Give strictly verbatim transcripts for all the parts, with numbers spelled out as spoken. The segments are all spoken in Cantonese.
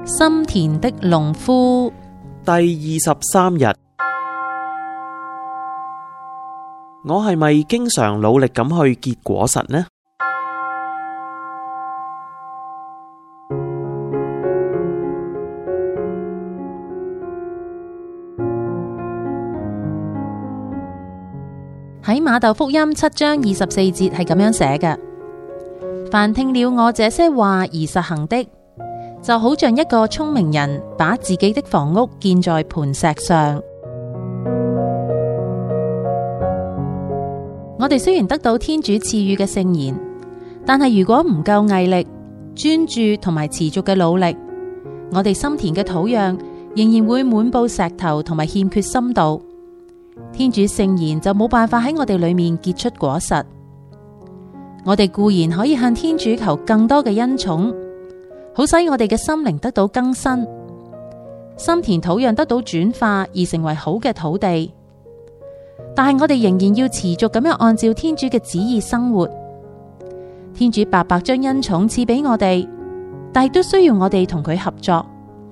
心田的農夫第二十三日，我係咪經常努力咁去結果實呢？ 喺馬竇福音七章二十四節係咁樣寫嘅：凡聽了我這些話而實行的，就好像一個聰明人把自己的房屋建在磐石上。我哋雖然得到天主賜予嘅聖言，但係如果唔夠毅力、專注同埋持續嘅努力，我哋心田嘅土壤仍然會滿布石頭同埋欠缺深度。天主聖言就冇辦法喺我哋裏面結出果實。我哋固然可以向天主求更多嘅恩寵，好使我哋嘅心靈得到更新，心田土壤得到轉化而成為好嘅土地。但係我哋仍然要持續咁樣按照天主嘅旨意生活。天主白白將恩寵賜俾我哋，但係都需要我哋同佢合作。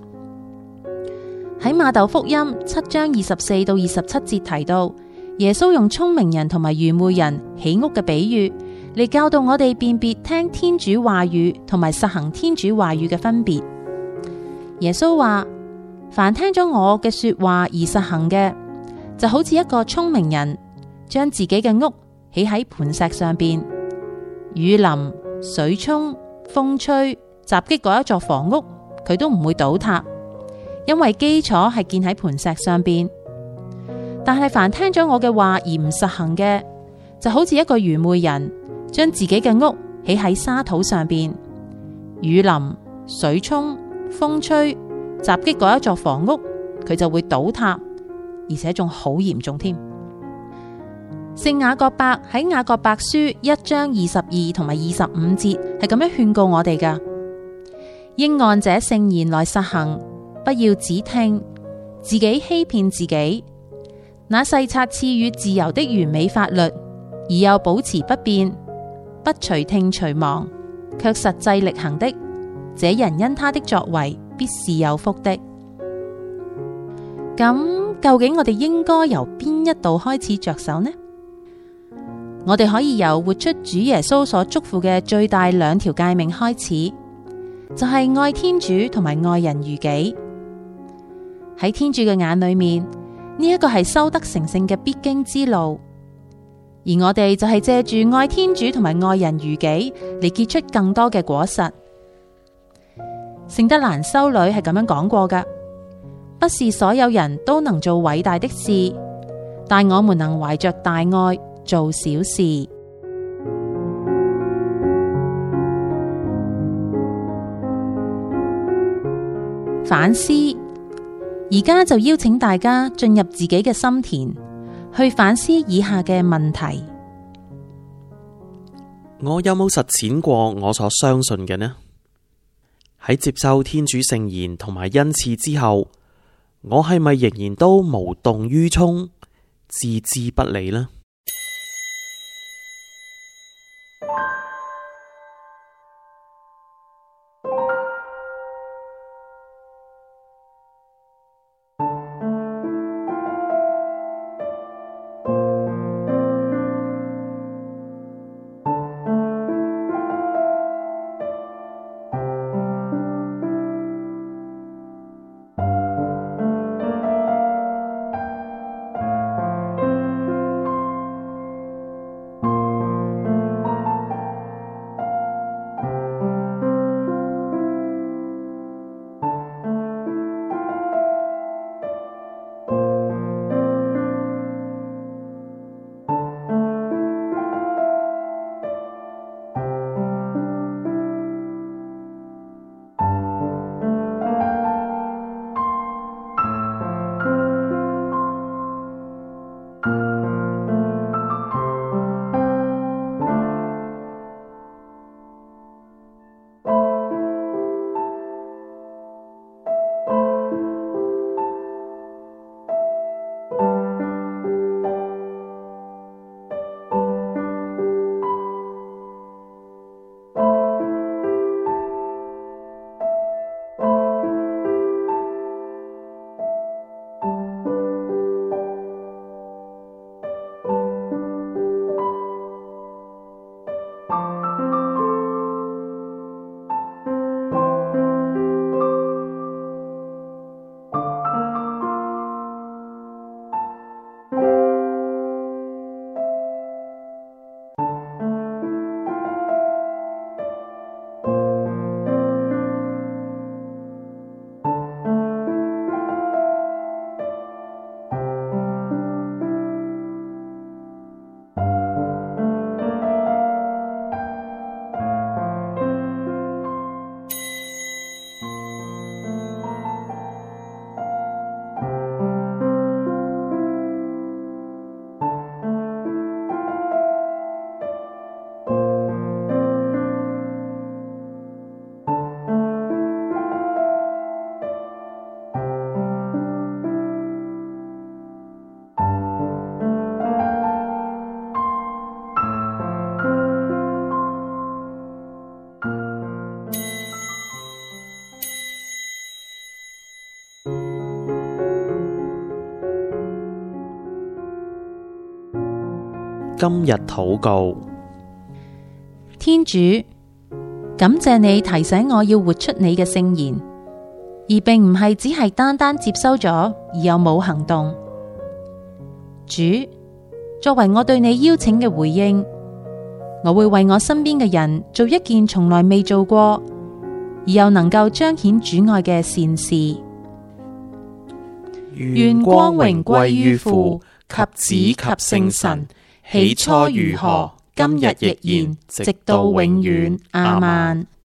喺馬竇福音七章二十四到二十七節提到，耶穌用聰明人同埋愚昧人起屋嘅比喻嚟教導我哋辨別聽天主話語同埋實行天主話語嘅分別。耶穌話：凡聽咗我嘅說話而實行嘅，就好似一個聰明人將自己嘅屋起喺磐石上邊，雨淋、水沖、風吹，襲擊嗰一座房屋，佢都唔會倒塌，因為基礎係建喺磐石上邊。但係凡聽咗我嘅話而唔實行嘅，就好似一個愚昧人將自己嘅屋起喺沙土上邊，雨淋、水沖、風吹，襲擊嗰一座房屋，佢就會倒塌，而且仲好嚴重添。聖雅各伯喺雅各伯書一章二十二同埋二十五節係咁樣勸告我哋噶：應按這聖言來實行，不要只聽，自己欺騙自己。那細察賜予自由的完美法律，而又保持不變，不隨聽隨忘，卻實際力行的，這人因他的作為必是有福的。咁究竟我哋應該由邊一度開始着手呢？我哋可以由活出主耶穌所囑咐嘅最大兩條誡命開始，就係愛天主同埋愛人如己。喺天主嘅眼裏面，呢一個係修德成聖嘅必經之路，而我哋就係借住愛天主同埋愛人如己嚟結出更多嘅果實。聖德蘭修女係咁樣講過噶：不是所有人都能做偉大的事，但我們能懷着大愛做小事。反思，而家就邀請大家進入自己嘅心田，去反思以下嘅問題： 我有冇實踐過我所相信嘅呢？喺接受天主聖言同埋恩賜之後，我係咪仍然都無動於衷、置之不理呢？ 今日禱告。 天主，感謝你提醒我要活出你嘅聖言，而並唔係只係單單接收咗而又冇行動。主，作為我對你邀請嘅回應，我會為我身邊嘅人做一件從來未做過，而又能夠彰顯主愛嘅善事。願光榮歸於父及子及聖神，起初如何，今日亦然，直到永遠。阿們。